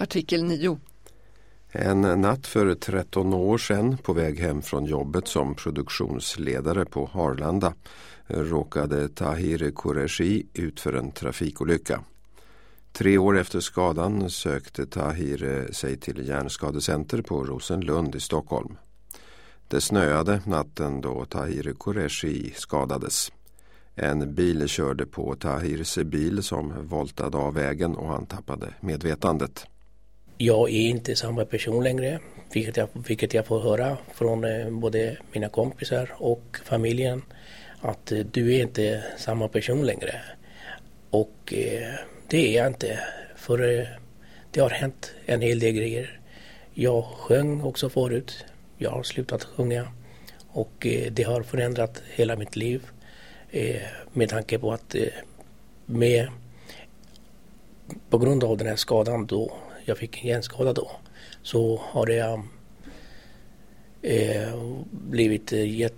Artikel 9. En natt för 13 år sedan på väg hem från jobbet som produktionsledare på Arlanda råkade Tahir Qureshi ut för en trafikolycka. 3 år efter skadan sökte Tahir sig till hjärnskadecenter på Rosenlund i Stockholm. Det snöade natten då Tahir Qureshi skadades. En bil körde på Tahirs bil som voltade av vägen och han tappade medvetandet. Jag är inte samma person längre, vilket jag får höra från både mina kompisar och familjen, att du är inte samma person längre. Och det är jag inte, för det har hänt en hel del grejer. Jag sjöng också förut, jag har slutat sjunga och det har förändrat hela mitt liv med tanke på att på grund av den här skadan då, jag fick en hjärnskada då, så har jag blivit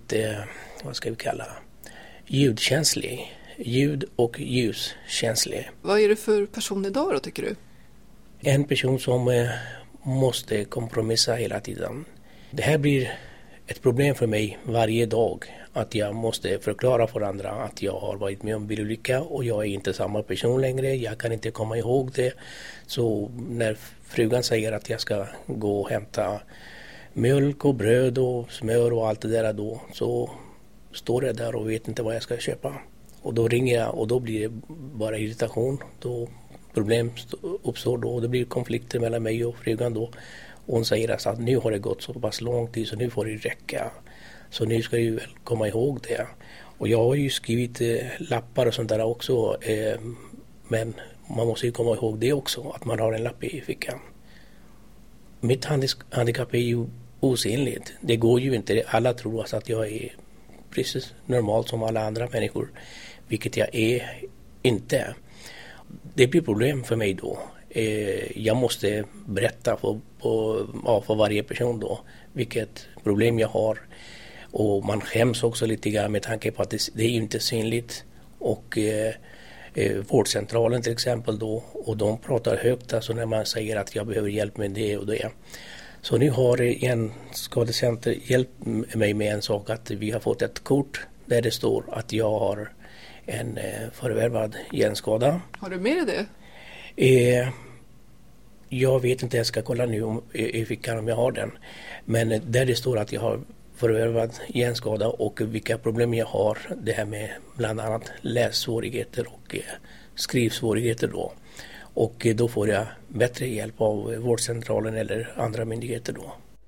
ljudkänslig. Ljud- och ljuskänslig. Vad är du för person idag då, tycker du? En person som måste kompromissa hela tiden. Det här blir ett problem för mig varje dag. Att jag måste förklara för andra att jag har varit med om bilolycka och jag är inte samma person längre. Jag kan inte komma ihåg det. Så när frugan säger att jag ska gå och hämta mjölk och bröd och smör och allt det där då, så står jag där och vet inte vad jag ska köpa. Och då ringer jag och då blir det bara irritation. Då problem uppstår då och det blir konflikter mellan mig och frugan då. Och hon säger alltså att nu har det gått så pass lång tid så nu får det räcka. Så nu ska jag väl komma ihåg det. Och jag har ju skrivit lappar och sånt där också. Men man måste ju komma ihåg det också, att man har en lapp i fickan. Mitt handikapp är ju osynligt. Det går ju inte. Alla tror alltså att jag är precis normalt som alla andra människor. Vilket jag är inte. Det blir problem för mig då. Jag måste berätta för varje person då vilket problem jag har. Och man skäms också lite grann med tanke på att det är inte synligt. Och vårdcentralen till exempel då, och de pratar högt alltså när man säger att jag behöver hjälp med det och det. Så nu har Hjärnskadecenter hjälpt mig med en sak, att vi har fått ett kort där det står att jag har en förvärvad hjärnskada. Har du med dig det? Jag vet inte, jag ska kolla nu i fickan om jag har den. Men där det står att jag har förvärvad hjärnskada och vilka problem jag har, det här med bland annat lässvårigheter och skrivsvårigheter då. Och då får jag bättre hjälp av vårdcentralen eller andra myndigheter då.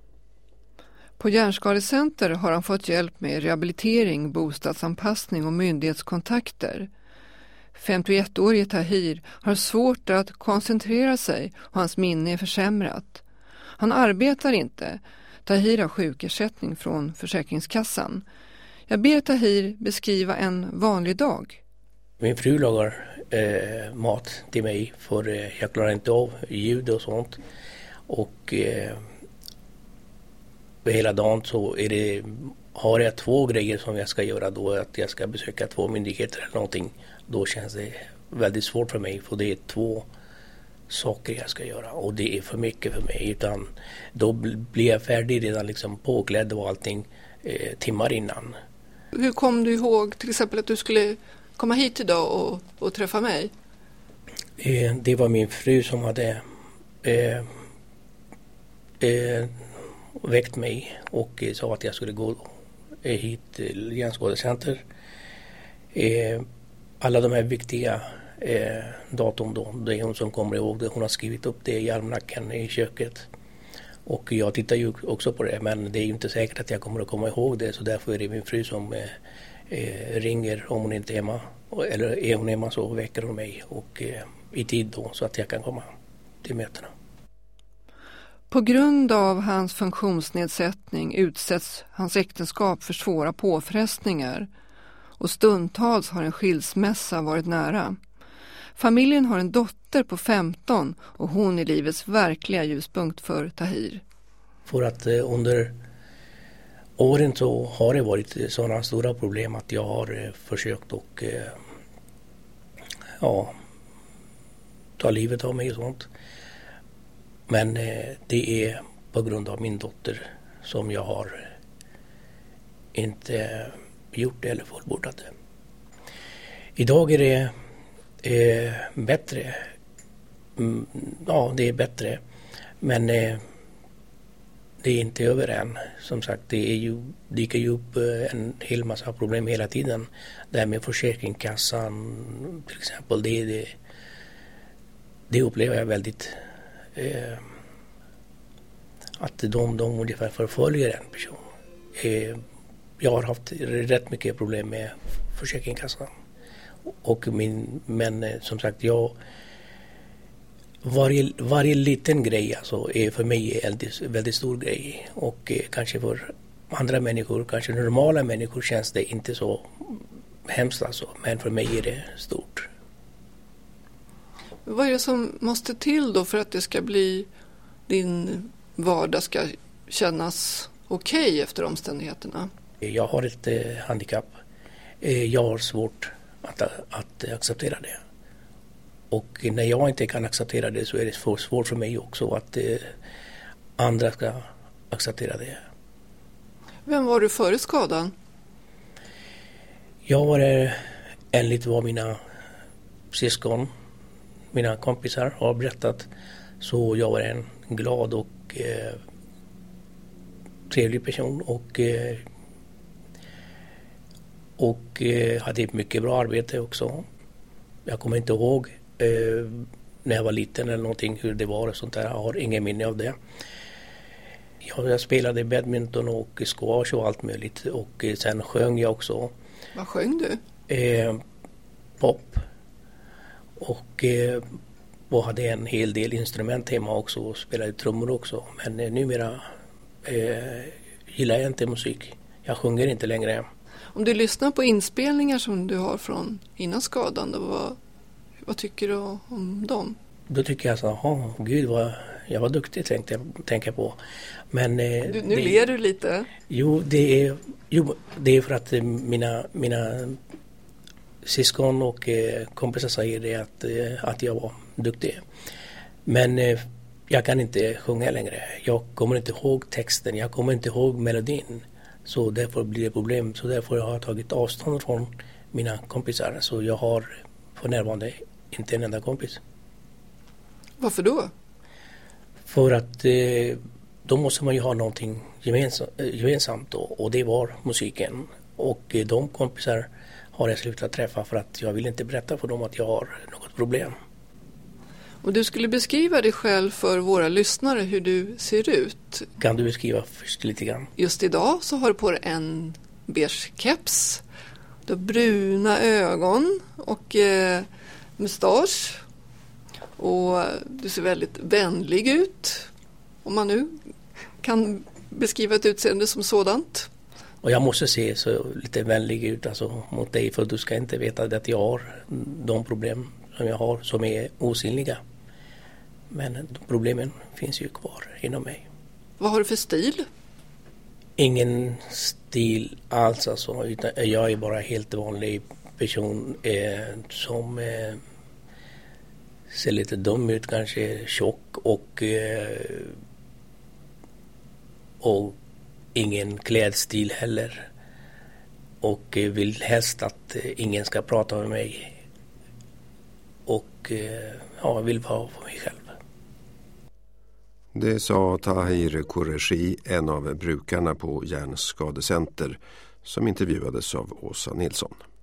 På Hjärnskadecenter har han fått hjälp med rehabilitering, bostadsanpassning och myndighetskontakter. 51-årige Tahir har svårt att koncentrera sig och hans minne är försämrat. Han arbetar inte. Tahir har sjukersättning från Försäkringskassan. Jag ber Tahir beskriva en vanlig dag. Min fru lagar mat till mig, för jag klarar inte av ljud och sånt. Och hela dagen så har jag 2 grejer som jag ska göra då, att jag ska besöka 2 myndigheter eller någonting. Då känns det väldigt svårt för mig, för det är 2 saker jag ska göra och det är för mycket för mig, utan då blir jag färdig redan liksom påklädd och allting timmar innan. Hur kom du ihåg till exempel att du skulle komma hit idag och träffa mig? Det var min fru som hade väckt mig och sa att jag skulle gå hit till Hjärnskadecenter. Alla de här viktiga datum då, det är hon som kommer ihåg det. Hon har skrivit upp det i almanackan i köket. Och jag tittar ju också på det, men det är ju inte säkert att jag kommer att komma ihåg det, så därför är det min fru som ringer om hon inte är hemma. Eller är hon hemma så väcker hon mig och i tid då, så att jag kan komma till mötena. På grund av hans funktionsnedsättning utsätts hans äktenskap för svåra påfrestningar och stundtals har en skilsmässa varit nära. Familjen har en dotter på 15 och hon är livets verkliga ljuspunkt för Tahir. För att under åren så har det varit sådana stora problem att jag har försökt och ta livet av mig och sånt. Men det är på grund av min dotter som jag har inte gjort det eller fullbordat det. Idag är det bättre. Ja, det är bättre. Men det är inte över än. Som sagt, det dyker ju upp en hel massa problem hela tiden. Det här med Försäkringskassan till exempel. Det upplever jag väldigt att de ungefär förföljer en person. Jag har haft rätt mycket problem med Försäkringskassan. Men som sagt, varje liten grej alltså är för mig en väldigt stor grej. Och kanske för andra människor, kanske normala människor, känns det inte så hemskt alltså. Men för mig är det stort. Vad är det som måste till då för att det ska bli din vardag ska kännas okej efter omständigheterna? Jag har ett handikapp. Jag har svårt att acceptera det. Och när jag inte kan acceptera det så är det svårt för mig också att andra ska acceptera det. Vem var du före skadan? Jag var enligt vad mina syskon, mina kompisar har berättat, så jag var en glad och trevlig person och hade ett mycket bra arbete också. Jag kommer inte ihåg när jag var liten eller någonting hur det var och sånt där. Jag har ingen minne av det. Jag spelade badminton och squash och allt möjligt. Och sen sjöng jag också. Vad sjöng du? Pop. Och hade en hel del instrument hemma också och spelade trummor också. Men numera gillar jag inte musik. Jag sjunger inte längre. Om du lyssnar på inspelningar som du har från innan skadan, då, vad tycker du om dem? Då tycker jag så, gud vad jag var duktig tänker på. Men nu ler du lite. Jo, det är för att mina syskon och kompisar säger det att jag var duktig. Men jag kan inte sjunga längre. Jag kommer inte ihåg texten, jag kommer inte ihåg melodin. Så därför blir det problem. Så därför har jag tagit avstånd från mina kompisar. Så jag har för närvarande inte en enda kompis. Varför då? För att då måste man ju ha någonting gemensamt då, och det var musiken. Och de kompisar har jag slutat träffa för att jag vill inte berätta för dem att jag har något problem. Och du skulle beskriva dig själv för våra lyssnare hur du ser ut. Kan du beskriva först lite grann? Just idag så har du på dig en beige keps. Du har bruna ögon och mustasch. Och du ser väldigt vänlig ut. Om man nu kan beskriva ett utseende som sådant. Och jag måste se så lite vänlig ut alltså, mot dig, för du ska inte veta att jag har de problem som jag har som är osynliga. Men problemen finns ju kvar inom mig. Vad har du för stil? Ingen stil alls alltså, utan jag är bara helt vanlig person som ser lite dum ut, kanske tjock och ingen klädstil heller. Och vill helst att ingen ska prata med mig. Och vill vara för mig själv. Det sa Tahir Qureshi, en av brukarna på Hjärnskadecenter, som intervjuades av Åsa Nilsson.